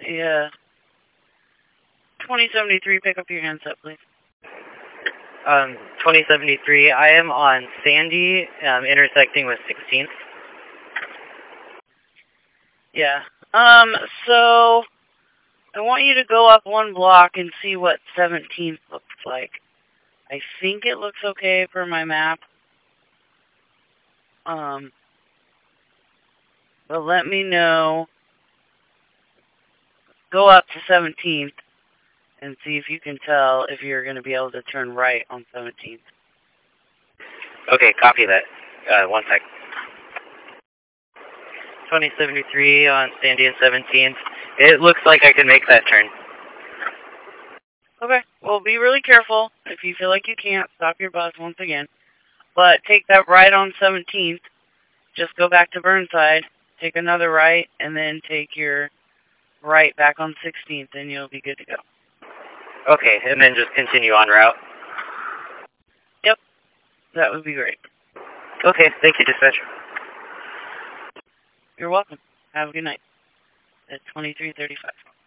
Yeah. 2073, pick up your handset, please. 2073, I am on Sandy, intersecting with 16th. Yeah. So I want you to go up one block and see what 17th looks like. I think it looks okay for my map. But let me know. Go up to 17th and see if you can tell if you're going to be able to turn right on 17th. Okay, copy that. 1 sec. 2073 on Sandy and 17th. It looks like I can make that turn. Okay, well, be really careful. If you feel like you can't, stop your bus once again. But take that right on 17th. Just go back to Burnside, take another right, and then take your right back on 16th, and you'll be good to go. Okay, and then just continue on route? Yep, that would be great. Okay, thank you, dispatcher. You're welcome. Have a good night. At 2335.